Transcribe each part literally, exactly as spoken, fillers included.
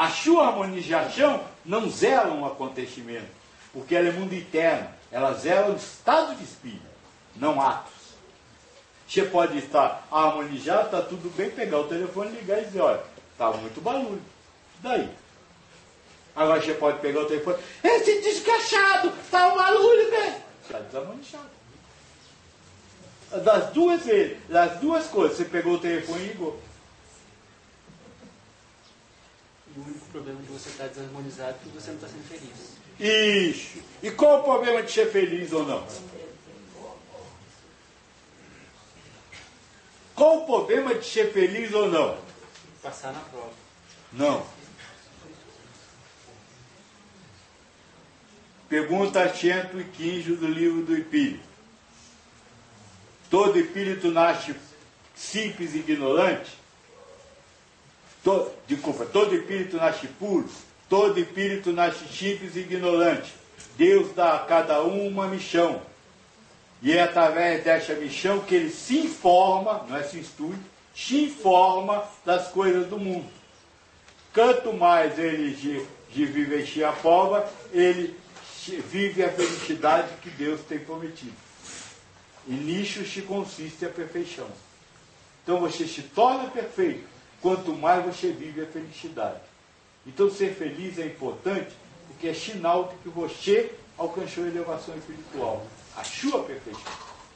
A sua harmonização não zela um acontecimento, porque ela é mundo interno. Ela zela o estado de espírito, não atos. Você pode estar harmonizado, está tudo bem, pegar o telefone, ligar e dizer, olha, está muito barulho. E daí? Agora você pode pegar o telefone, esse desgraçado, está um barulho, né? Está desarmonizado. Das duas vezes, das duas coisas, você pegou o telefone e ligou. E o único problema de você estar desarmonizado é que você não está sendo feliz. Isso. E qual o problema de ser feliz ou não? Qual o problema de ser feliz ou não? Passar na prova. Não. Pergunta cento e quinze do livro do Espírito. Todo espírito nasce simples e ignorante? Todo, desculpa, todo espírito nasce puro? Todo espírito nasce simples e ignorante. Deus dá a cada um uma missão. E é através dessa missão que ele se informa, não é se instrui, se informa das coisas do mundo. Quanto mais ele de, de vivenciar a prova, ele vive a felicidade que Deus tem prometido. E nisso se consiste a perfeição. Então você se torna perfeito, quanto mais você vive a felicidade. Então ser feliz é importante, porque é sinal de que você alcançou a elevação espiritual, a sua perfeição.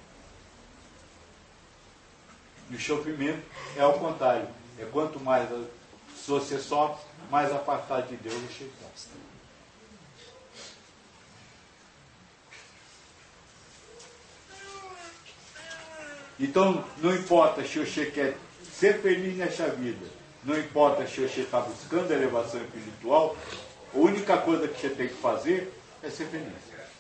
E o sofrimento é ao contrário. É quanto mais você sofre, mais afastado de Deus você está. Então, não importa se você quer ser feliz nessa vida, não importa se você está buscando a elevação espiritual, a única coisa que você tem que fazer é ser feliz.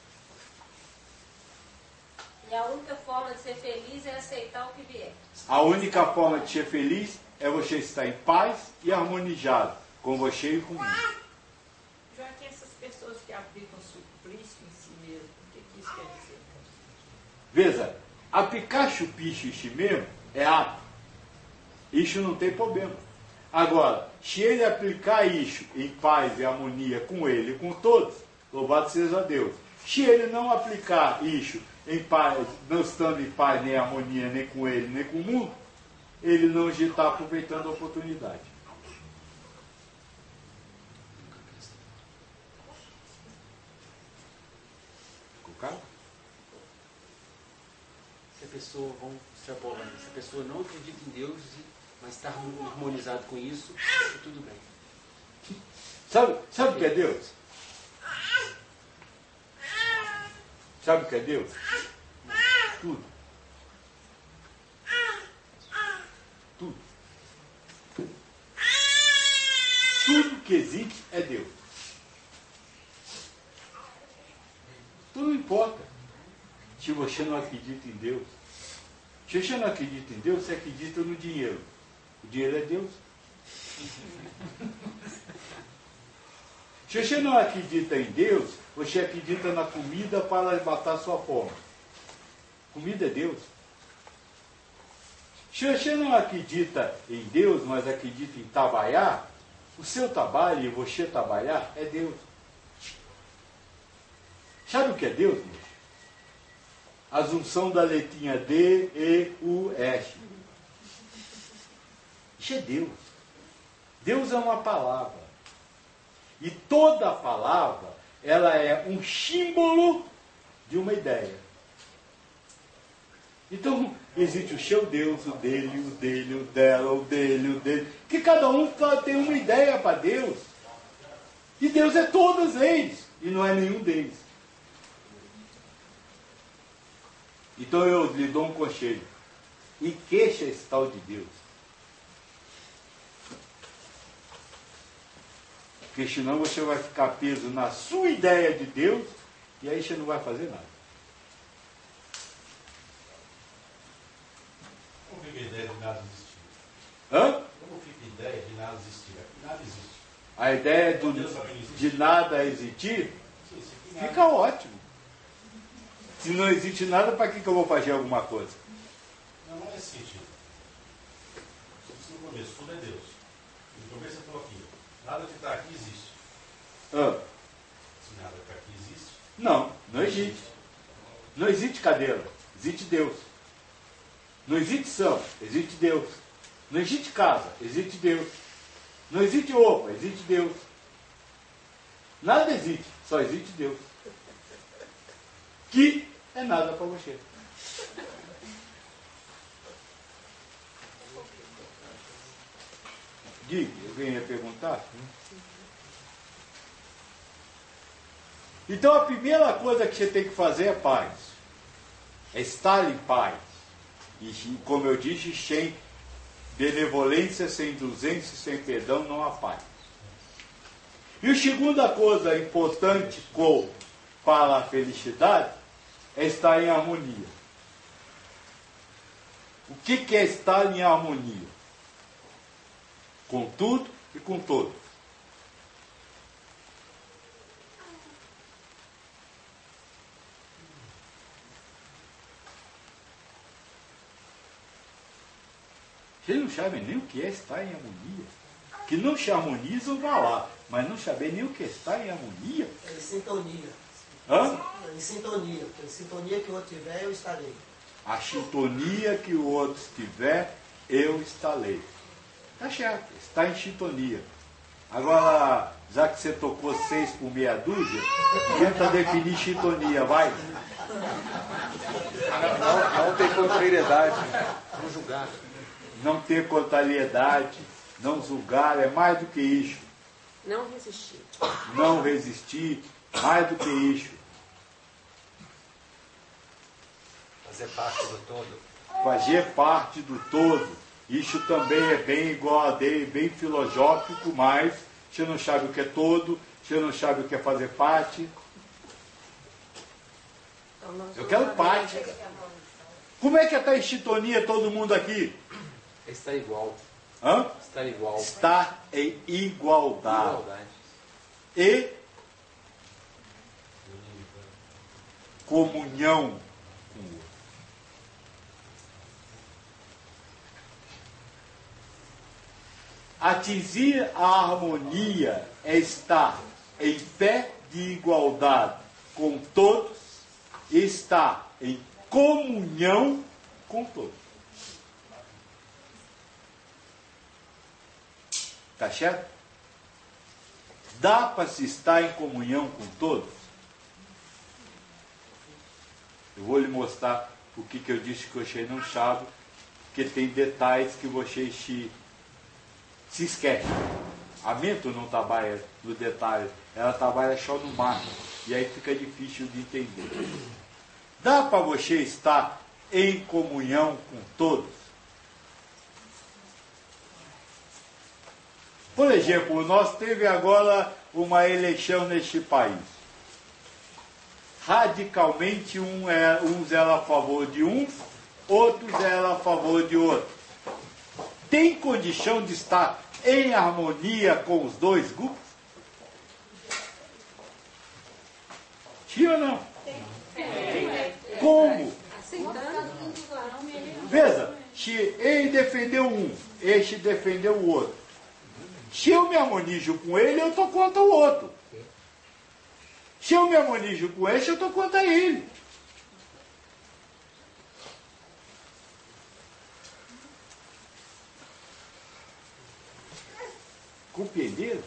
E a única forma de ser feliz é aceitar o que vier. A única forma de ser feliz é você estar em paz e harmonizado com você e com o mundo. Joaquim, essas pessoas que aplicam suplício em si mesmo, o que, que isso quer dizer? Veja, aplicar chupício em si mesmo é ato. Isso não tem problema. Agora, se ele aplicar isso em paz e harmonia com ele e com todos, louvado seja Deus. Se ele não aplicar isso em paz, não estando em paz nem harmonia nem com ele nem com o mundo, ele não está aproveitando a oportunidade. Ficou claro? Se a pessoa, vamos extrapolando, se a pessoa não acredita em Deus, mas está harmonizado com isso, tudo bem. Sabe, sabe o que é Deus? Sabe o que é Deus? Tudo. Tudo. Tudo que existe é Deus. Então não importa se você não acredita em Deus. Se você não acredita em Deus, você acredita no dinheiro. O dinheiro é Deus. Se você não acredita em Deus, você acredita na comida para matar sua fome. Comida é Deus. Se você não acredita em Deus, mas acredita em trabalhar, o seu trabalho e você trabalhar é Deus. Sabe o que é Deus, meu? A junção da letrinha D, E, U, S. Isso é Deus. Deus é uma palavra. E toda palavra, ela é um símbolo de uma ideia. Então, existe o seu Deus, o dele, o dele, o dela, o dele, o dele. Que cada um tem uma ideia para Deus. E Deus é todos eles. E não é nenhum deles. Então eu lhe dou um conselho. E queixa esse tal de Deus. Porque senão você vai ficar preso na sua ideia de Deus e aí você não vai fazer nada. Como fica a ideia de nada existir? Hã? Como fica a ideia de nada existir? Nada existe. A ideia do, de nada existir fica ótimo. Se não existe nada, para que, que eu vou fazer alguma coisa? Não, não é esse sentido. No começo, tudo é Deus. No começo eu estou aqui. Nada que está aqui existe. Ah, Se nada que está aqui existe, não, não existe. Não existe cadeira, existe Deus. Não existe samba, existe Deus. Não existe casa, existe Deus. Não existe roupa, existe Deus. Nada existe, só existe Deus. Que é nada para você. Diga, alguém ia perguntar? Então a primeira coisa que você tem que fazer é paz. É estar em paz. E como eu disse, sem benevolência, sem indulgência, sem perdão, não há paz. E a segunda coisa importante com, para a felicidade é estar em harmonia. O que, que é estar em harmonia? Com tudo e com todos. Vocês não sabem nem o que é estar em harmonia. Que não se harmonizam, vá lá. Mas não saber nem o que é estar em harmonia. É em sintonia. Hã? É em sintonia. Em sintonia que o outro tiver, eu estarei. A sintonia que o outro tiver, eu estarei. Está certo, está em sintonia. Agora, já que você tocou seis por meia dúzia, tenta definir sintonia, vai. Não, não tem contrariedade. Não julgar. Não ter contrariedade, não julgar, é mais do que isso. Não resistir. Não resistir, mais do que isso. Fazer parte do todo. Fazer parte do todo. Isso também é bem igual a dele, bem filosófico, mas você não sabe o que é todo, você não sabe o que é fazer parte. Então, nós Eu quero parte. Como é que está em sintonia todo mundo aqui? Está igual. Hã? Está igual. Está em igualdade. Igualdade. E comunhão com o outro. Atingir a harmonia é estar em pé de igualdade com todos e estar em comunhão com todos. Tá certo? Dá para se estar em comunhão com todos? Eu vou lhe mostrar o que, que eu disse que você não sabe, porque tem detalhes que você se, se esquece. A mente não trabalha no detalhe, ela trabalha só no macro, e aí fica difícil de entender. Dá para você estar em comunhão com todos? Por exemplo, nós teve agora uma eleição neste país. Radicalmente, um é, uns eram a favor de um, outros eram a favor de outro. Tem condição de estar em harmonia com os dois grupos? Sim ou não? Como? Veja, se ele defendeu um, este defendeu o outro. Se eu me harmonizo com ele, eu estou contra o outro. Se eu me harmonizo com esse, eu estou contra ele. Compreenderam?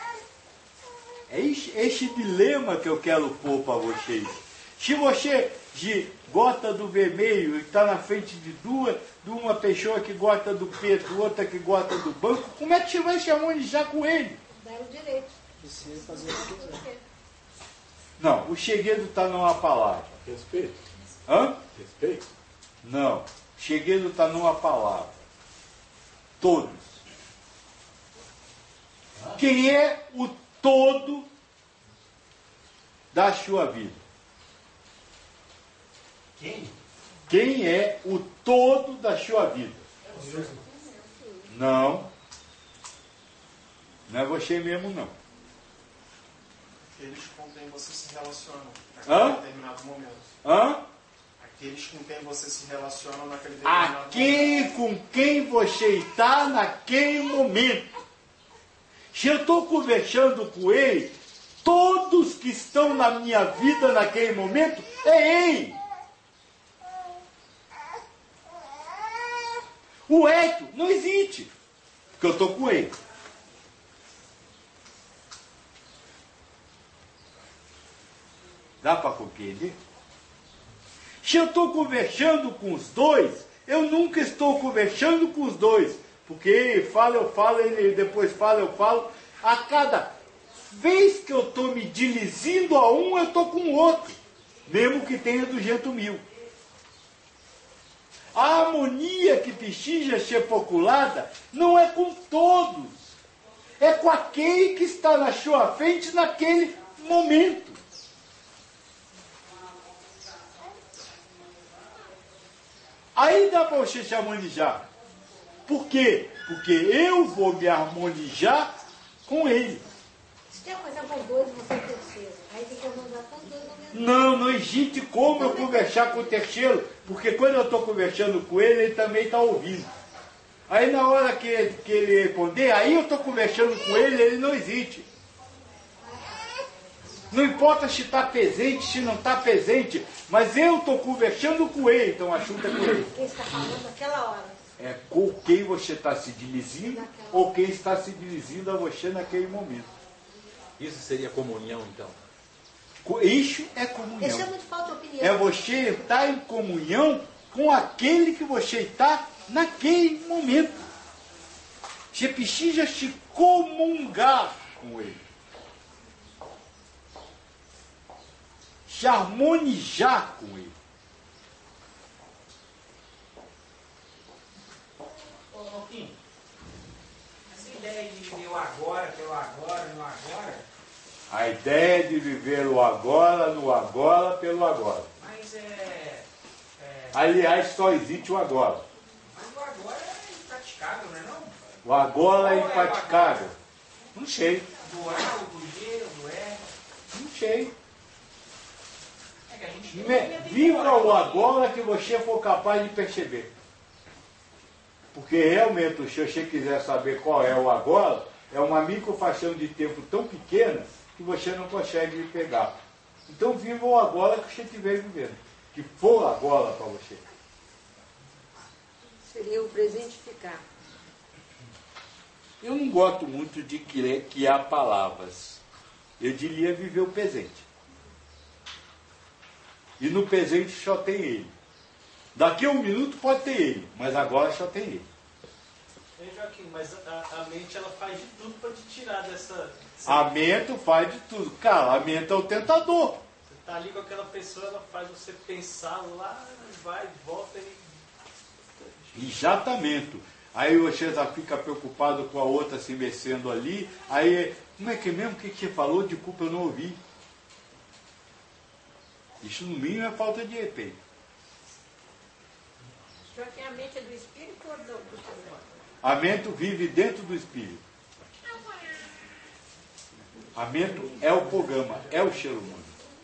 É esse, esse dilema que eu quero pôr para vocês. Se você de, gosta do vermelho e está na frente de duas, de uma pessoa que gosta do preto, outra que gosta do branco, como é que você vai se harmonizar com ele? Dá o direito. Você fazer o que quiser. Não, o segredo está numa palavra. Respeito. Hã? Respeito. Não, o segredo está numa palavra. Todos. Quem é o todo da sua vida? Quem? Quem é o todo da sua vida? Não. Não é você mesmo, não. Aqueles com quem você se relaciona Hã? naquele determinado momento. Hã? Aqueles com quem você se relaciona naquele determinado momento. Aquele com quem você está naquele momento. Se eu estou conversando com ele, todos que estão na minha vida naquele momento é ele. O Hélio não existe, porque eu estou com ele. Dá para compreender? Se eu estou conversando com os dois, eu nunca estou conversando com os dois. Porque ele fala, eu falo, ele depois fala, eu falo. A cada vez que eu estou me dirigindo a um, eu estou com o outro. Mesmo que tenha duzentos mil. A harmonia que precisa ser populada não é com todos. É com aquele que está na sua frente naquele momento. Aí dá para você se harmonizar. Por quê? Porque eu vou me harmonizar com ele. Se quer coisa com dois, você é terceiro. Aí tem que harmonizar com dois ao mesmo tempo. Não, não existe como eu conversar com o terceiro, porque quando eu estou conversando com ele, ele também está ouvindo. Aí na hora que, que ele responder, aí eu estou conversando com ele, ele não existe. Não importa se está presente, se não está presente, mas eu estou conversando com ele, então o assunto é com ele. Quem está falando naquela hora? É com quem você está se dirigindo ou quem está se dirigindo a você naquele momento. Isso seria comunhão, então? Isso é comunhão. Isso é muito falta de opinião. É você estar em comunhão com aquele que você está naquele momento. Você precisa se comungar com ele. Se harmonizar com ele. Ô, Alquim, essa ideia de viver o agora, pelo agora, no agora... A ideia de viver o agora, no agora, pelo agora. Mas é... é Aliás, só existe o agora. mas o agora é impraticável, não é não? O agora é Qual é o impraticável. agora? Não sei, Do A, do G, do E... não sei. É que a gente... Me- Viva o agora que você for capaz de perceber. Porque realmente, se você quiser saber qual é o agora, é uma microfação de tempo tão pequena que você não consegue pegar. Então viva o agora que você estiver vivendo. Que for agora para você. Seria o presentificar. Eu não gosto muito de crer que há palavras. Eu diria viver o presente. E no presente só tem ele. Daqui a um minuto pode ter ele, mas agora só tem ele. Ei, Joaquim, mas a, a mente ela faz de tudo para te tirar dessa... A mente faz de tudo. Cara, a mente é o tentador. Você tá ali com aquela pessoa, ela faz você pensar lá, vai, volta e... Exatamente. Aí você já fica preocupado com a outra se mexendo ali. Aí, como é que é mesmo? O que você falou? Desculpa, eu não ouvi. Isso no mínimo é falta de respeito. Joaquim, a mente é do espírito ou do, do ser humano? A mente vive dentro do espírito. A mente é o programa, é o ser humano.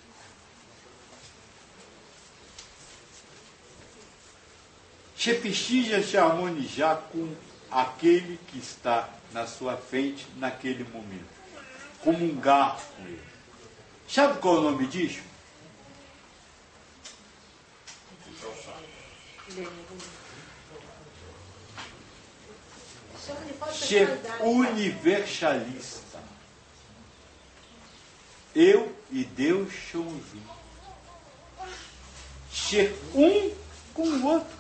Você precisa se harmonizar com aquele que está na sua frente naquele momento. Comungar com ele. Sabe qual é o nome disso? Chama de falta de Ser qualidade. universalista. Eu e Deus somos um. Ser um com o outro.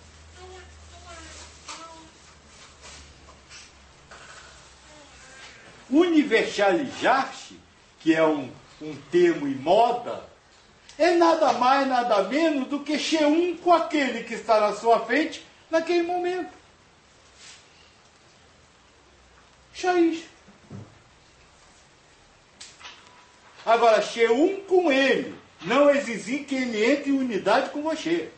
Universalizar-se, que é um, um termo em moda, é nada mais, nada menos do que ser um com aquele que está na sua frente naquele momento. Só isso. Agora, ser um com ele, não exigir que ele entre em unidade com você.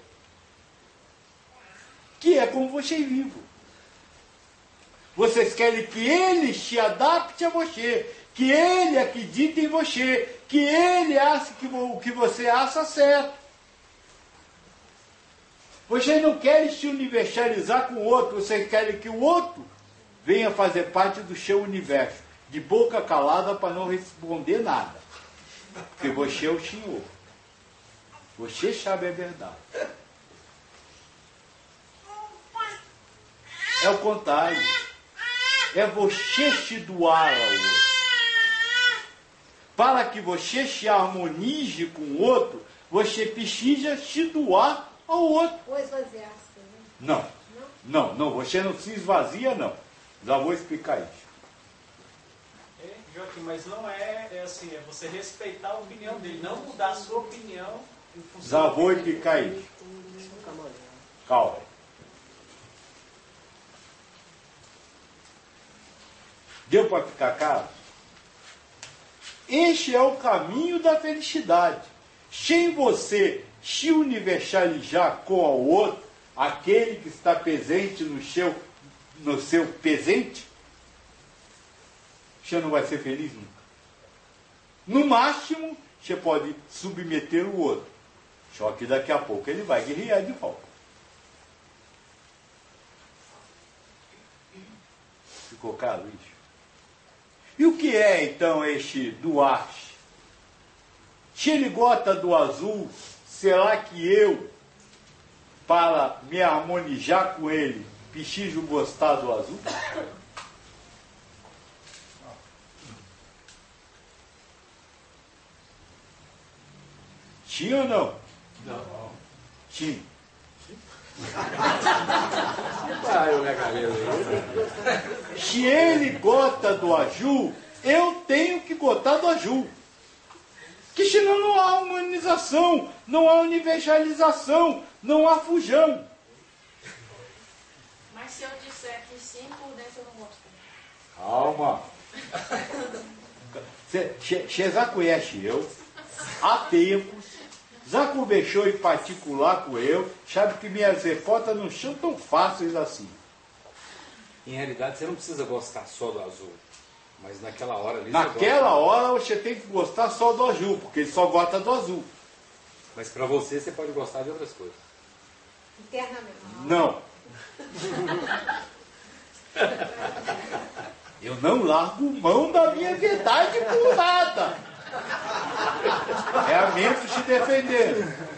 Que é como vocês vivem. Vocês querem que ele se adapte a você, que ele acredite em você, que ele ache que o que você acha certo. Vocês não querem se universalizar com o outro, vocês querem que o outro venha fazer parte do seu universo. de boca calada para não responder nada. Porque você é o Senhor. Você sabe a verdade. É o contrário. É você se doar ao outro. Para que você se harmonize com o outro, você precisa se doar ao outro. Ou esvaziar-se, né? Não. Não, não, você não se esvazia, não. Já vou explicar isso. É, Joaquim, mas não é, é assim, é você respeitar a opinião dele, não mudar a sua opinião em função. Já vou explicar isso. Calma. Deu para ficar claro? Este é o caminho da felicidade. Sem você se universalizar com o outro, aquele que está presente no seu, no seu presente, você não vai ser feliz nunca. No máximo, você pode submeter o outro. Só que daqui a pouco ele vai guerrear de volta. Ficou claro isso? E o que é então este doar-se? Se ele gosta do azul, será que eu, para me harmonizar com ele, preciso gostar do azul? Sim ou não? Não. Sim. Parou minha cabeça. Se ele gosta do azul, eu tenho que gostar do azul. Que senão não há humanização, não há universalização, não há fujão. Mas se eu disser que sim, por dentro eu não gosto. Calma. Você já conhece eu, há tempos, já conversou em particular com eu, sabe que minhas respostas não são tão fáceis assim. Em realidade, você não precisa gostar só do azul. Mas naquela hora ali. Naquela hora você tem que gostar só do azul, porque ele só gosta do azul. Mas para você, você pode gostar de outras coisas. Internamente. Não. Eu não largo mão da minha verdade por nada. É a mente se defendendo.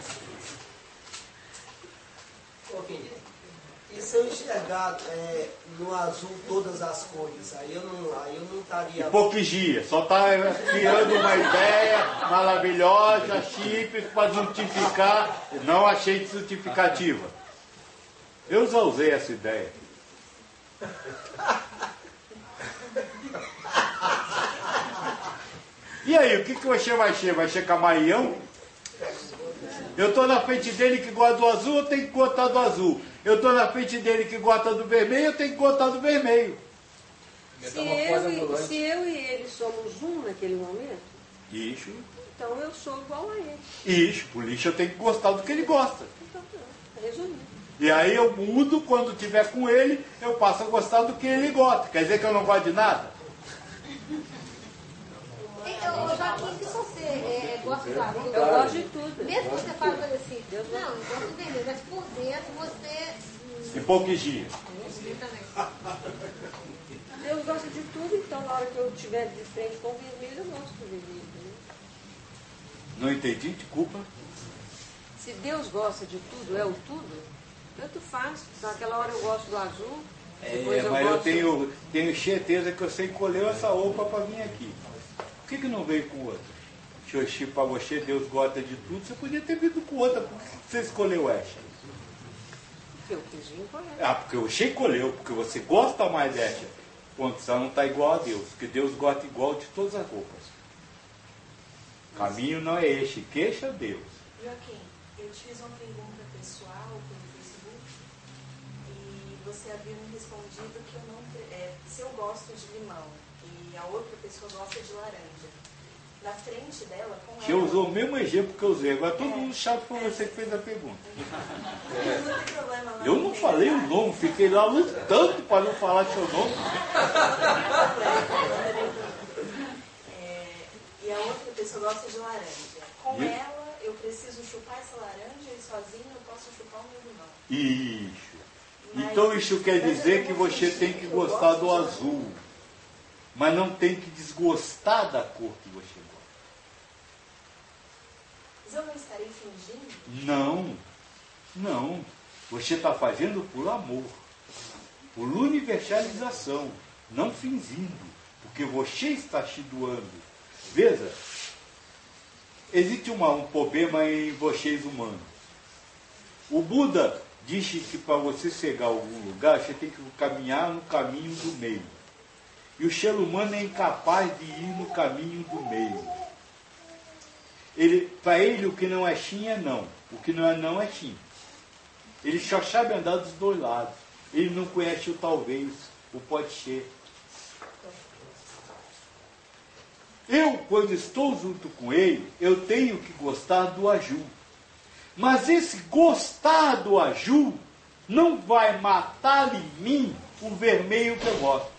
E se eu enxergar é, no azul todas as cores, aí eu não, aí eu não estaria... Hipocrisia, só está criando uma ideia maravilhosa, simples, para justificar. Não achei justificativa. Eu já usei essa ideia. E aí, o que, que você vai ser? Vai ser camaleão? Eu estou na frente dele que gosta do azul, eu tenho que gostar do azul. Eu estou na frente dele que gosta do vermelho, eu tenho que gostar do vermelho. Se eu, e, se eu e ele somos um naquele momento, Isso. então eu sou igual a ele. Isso, por isso eu tenho que gostar do que ele gosta. Então, resumindo. E aí eu mudo, quando estiver com ele, eu passo a gostar do que ele gosta. Quer dizer que eu não gosto de nada? Eu, Joaquim, se você é, gosta do azul, Eu gosto de tudo. mesmo que você fale coisa assim, não, eu gosto do vermelho, mas por dentro você... hum, Hipocrisia. eu também. Deus gosta de tudo, então na hora que eu estiver de frente com o vermelho, eu gosto do vermelho. Né? Não entendi, desculpa. Se Deus gosta de tudo, é o tudo, tanto faz. Naquela hora eu gosto do azul, depois É, eu mas gosto... eu tenho, tenho certeza que você escolheu essa roupa para vir aqui. Por que, que não veio com outra? Se para você Deus gosta de tudo, você podia ter vindo com outra. Por que você escolheu essa? Porque eu quis vir com ela. Ah, porque você escolheu, porque você gosta mais dessa. Ponto, você não está igual a Deus, porque Deus gosta igual de todas as roupas. O caminho não é este, queixa Deus. Joaquim, eu te fiz uma pergunta pessoal pelo Facebook e você havia me respondido que eu não, é, se eu gosto de limão e a outra pessoa gosta de laranja. Na frente dela, com Você ela... usou o mesmo exemplo que eu usei, agora todo É. mundo sabe que foi você que fez a pergunta. Não tem problema, não. Eu não falei o nome, fiquei lá lutando para não falar seu nome. É, e a outra pessoa gosta de laranja. Com E? ela, eu preciso chupar essa laranja e sozinho eu posso chupar o meu limão. Isso. Mas- Então isso quer mas eu dizer não que vou você fingir tem que eu gostar gosto do de azul. Mas não tem que desgostar da cor que você gosta. Mas eu não estarei fingindo? Não, não. Você está fazendo por amor, por universalização, não fingindo, porque você está se doando. Veja, existe uma, um problema em vocês humanos. O Buda disse que para você chegar a algum lugar, você tem que caminhar no caminho do meio. E o ser humano é incapaz de ir no caminho do meio. Ele, para ele, o que não é sim é não. O que não é não é sim. Ele só sabe andar dos dois lados. Ele não conhece o talvez, o pode ser. Eu, quando estou junto com ele, eu tenho que gostar do Aju. Mas esse gostar do Aju não vai matar em mim o vermelho que eu gosto.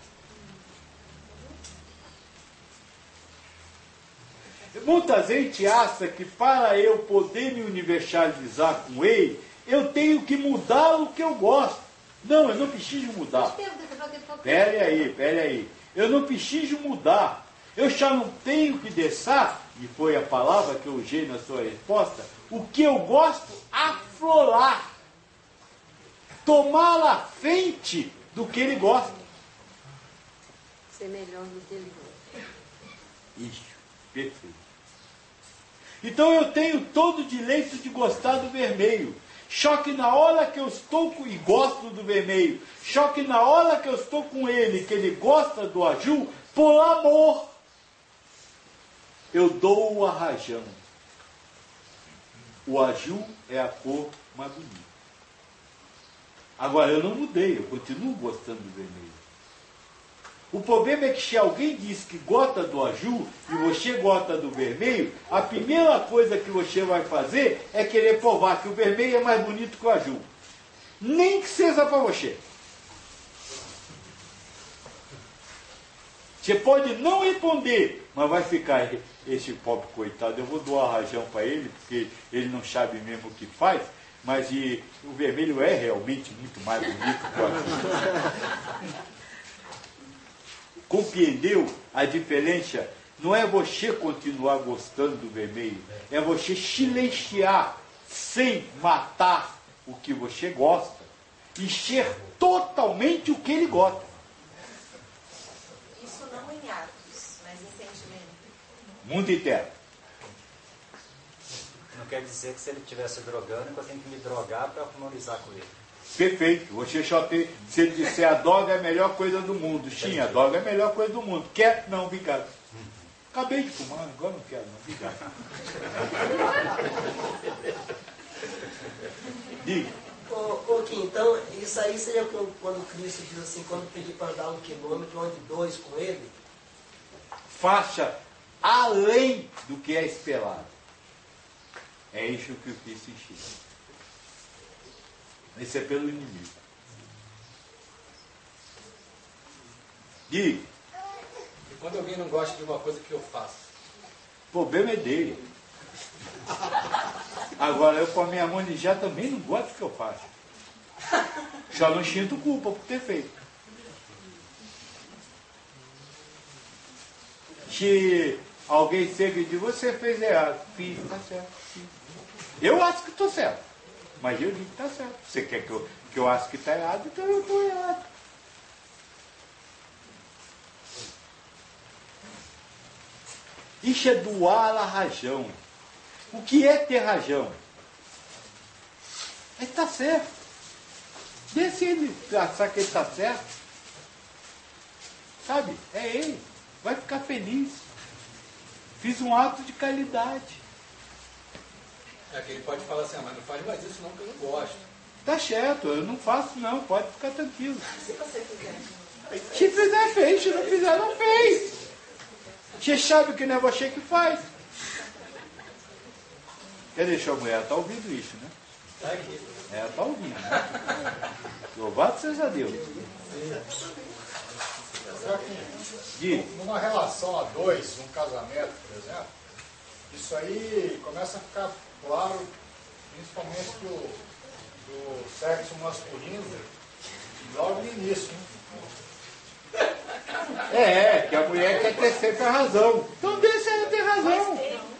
Muita gente acha que para eu poder me universalizar com ele, eu tenho que mudar o que eu gosto. Não, eu não preciso mudar. Pere aí, pere aí. Eu não preciso mudar. Eu já não tenho que deixar, e foi a palavra que eu usei na sua resposta, o que eu gosto aflorar. Tomar a frente do que ele gosta. Ser melhor do que ele gosta. Isso, perfeito. Então eu tenho todo o direito de gostar do vermelho. Só que na hora que eu estou com, e gosto do vermelho, só que na hora que eu estou com ele, que ele gosta do Aju, por amor, eu dou o arrajão. O Aju é a cor mais bonita. Agora, eu não mudei, eu continuo gostando do vermelho. O problema é que se alguém diz que gosta do Aju e você gosta do vermelho, a primeira coisa que você vai fazer é querer provar que o vermelho é mais bonito que o Aju. Nem que seja para você. Você pode não responder, mas vai ficar esse pobre coitado, eu vou doar rajão para ele, porque ele não sabe mesmo o que faz, mas e, o vermelho é realmente muito mais bonito que o Aju. Compreendeu a diferença? Não é você continuar gostando do vermelho, é você silenciar sem matar o que você gosta e ser totalmente o que ele gosta. Isso não em atos, mas em sentimento. Mundo inteiro. Não quer dizer que se ele estiver se drogando, eu tenho que me drogar para harmonizar com ele. Perfeito. Você só tem, se ele disser a droga é a melhor coisa do mundo. Sim, a droga é a melhor coisa do mundo. Quer? Não, obrigado. Acabei de fumar, agora não quero, não. Obrigado. Diga. Ô, ô Kim, então, isso aí seria quando Cristo diz assim, quando pedir para andar um quilômetro, ande dois com ele? Faça além do que é esperado. É isso que o Cristo ensina. Isso é pelo inimigo. Diga. E quando alguém não gosta de uma coisa que eu faço? O problema é dele. Agora, eu com a minha mãe já também não gosto do que eu faço. Já não sinto culpa por ter feito. Se alguém chega e diz, você fez errado. Fiz, tá certo. Fiz. Eu acho que estou certo. Mas eu digo que está certo. Você quer que eu, que eu acho que está errado, então eu estou errado. Isso é doar a rajão. O que é ter rajão? É estar certo. Deixa ele achar que ele está certo. Sabe? É ele. Vai ficar feliz. Fiz um ato de caridade. É que ele pode falar assim, ah, mas não faz mais isso não, que eu não gosto. Tá certo, eu não faço não, pode ficar tranquilo. Se você fizer. Se fizer, fez. Se não fizer, não fez. Você sabe que não é você que faz. Quer deixar a mulher? Ela está ouvindo isso, né? Tá aqui. É, ela está ouvindo. Né? Louvado seja Deus. Diga. Numa relação a dois, um casamento, por exemplo, isso aí começa a ficar claro, principalmente do, do sexo masculino, logo no início. Né? É, que a mulher quer ter sempre a razão. Então deixa ela ter razão.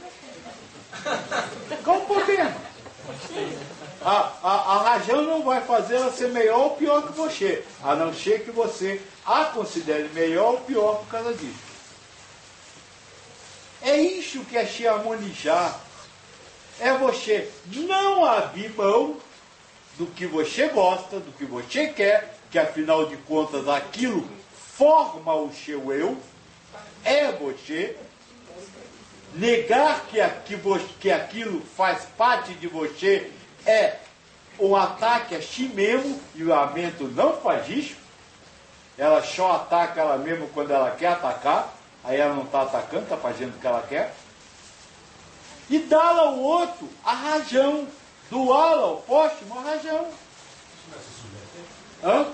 Qual o problema? A, a, a razão não vai fazer ela ser melhor ou pior que você, a não ser que você a considere melhor ou pior por causa disso. É isso que é se harmonizar. É você não abrir mão do que você gosta, do que você quer, que afinal de contas aquilo forma o seu eu, é você. Negar que, que, que aquilo faz parte de você é um ataque a si mesmo, e a mente não faz isso. Ela só ataca ela mesma quando ela quer atacar, aí ela não está atacando, está fazendo o que ela quer. E dá-la ao outro a razão, doá-la ao próximo a razão. Hã?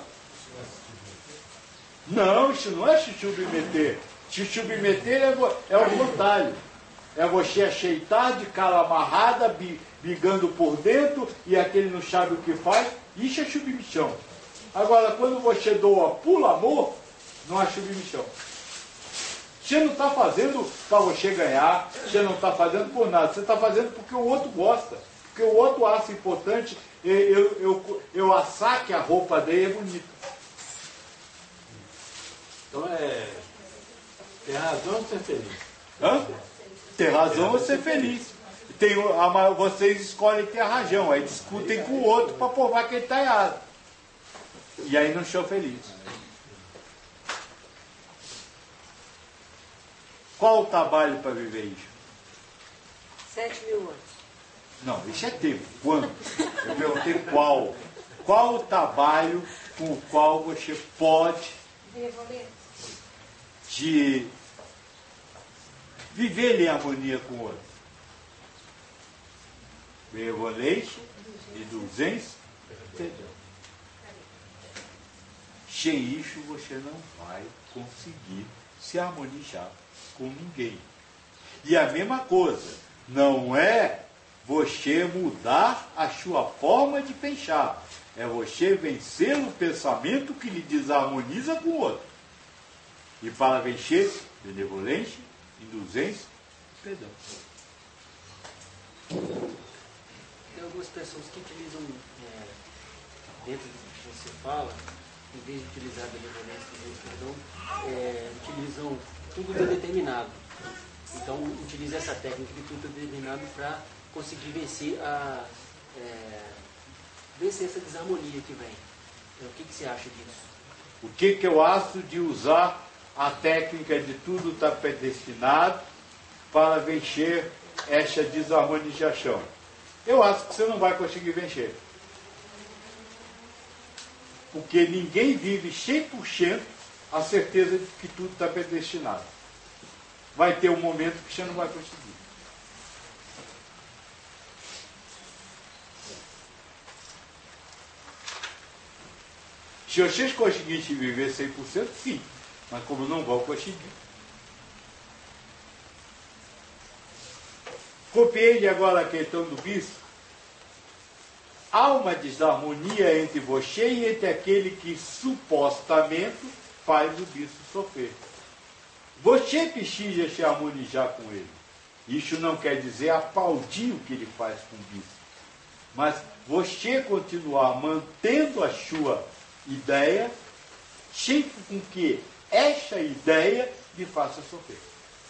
Não, isso não é se submeter. Se submeter é, é o contrário. É você aceitar de cara amarrada, brigando por dentro, e aquele não sabe o que faz. Isso é submissão. Agora, quando você doa por amor, não é submissão. Você não está fazendo para você ganhar, você não está fazendo por nada, você está fazendo porque o outro gosta, porque o outro acha importante, eu, eu, eu, eu assar que a roupa dele é bonita. Então é ter razão ou ser feliz? Hã? Ter razão ou ser feliz. Tem, a, vocês escolhem ter a razão, aí discutem com o outro para provar que ele está errado. E aí não são felizes. Qual o trabalho para viver isso? Sete mil anos. Não, isso é tempo. Quanto? Eu perguntei qual. Qual o trabalho com o qual você pode de viver em harmonia com o outro? Benevolência, indulgência, perdão. Sem isso você não vai conseguir se harmonizar com ninguém. E a mesma coisa, não é você mudar a sua forma de pensar, é você vencer o pensamento que lhe desarmoniza com o outro. E para vencer, benevolência, indulgência, perdão. Tem algumas pessoas que utilizam, é, dentro do que você fala, em vez de utilizar a benevolência, indulgência, perdão, é, utilizam tudo determinado. Então, utiliza essa técnica de tudo determinado para conseguir vencer a é, vencer essa desarmonia que vem. Então, o que, que você acha disso? O que, que eu acho de usar a técnica de tudo está predestinado para vencer essa desarmonização? Eu acho que você não vai conseguir vencer. Porque ninguém vive cem por cento a certeza de que tudo está predestinado. Vai ter um momento que você não vai conseguir. Se vocês conseguissem viver cem por cento, sim. Mas como não vão conseguir. Compreende agora a questão do vício? Há uma desarmonia entre você e entre aquele que supostamente faz o vício sofrer. Você precisa se harmonizar com ele. Isso não quer dizer aplaudir o que ele faz com o vício. Mas você continuar mantendo a sua ideia, sempre com que essa ideia lhe faça sofrer.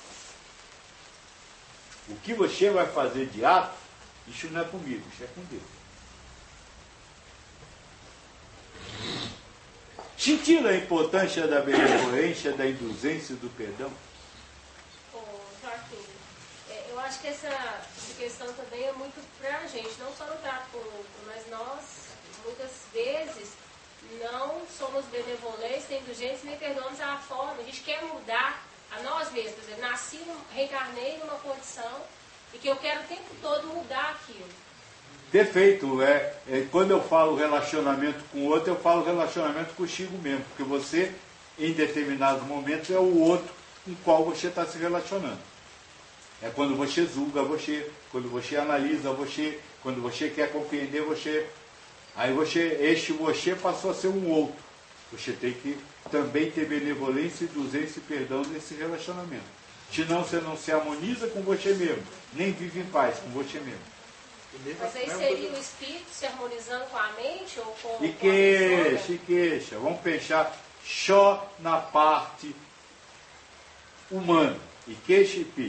O que você vai fazer de ato, isso não é comigo, isso é com Deus. Sentindo a importância da benevolência, da indulgência e do perdão? Ô, Joaquim, eu acho que essa, essa questão também é muito para a gente, não só no trato com o outro, mas nós, muitas vezes, não somos benevolentes, nem indulgentes, nem perdoamos a forma. A gente quer mudar a nós mesmos. Por exemplo, nasci, reencarnei numa condição e que eu quero o tempo todo mudar aquilo. Perfeito. É, é, quando eu falo relacionamento com o outro, eu falo relacionamento consigo mesmo, porque você, em determinados momentos, é o outro com o qual você está se relacionando. É quando você julga você, quando você analisa você, quando você quer compreender você. Aí você, este você passou a ser um outro. Você tem que também ter benevolência, indulgência e perdão nesse relacionamento. Senão você não se harmoniza com você mesmo, nem vive em paz com você mesmo. Mas aí seria o espírito se harmonizando com a mente ou com, e com queixa, a pessoa? e queixa. Vamos pensar só na parte humana. E queixa e pi.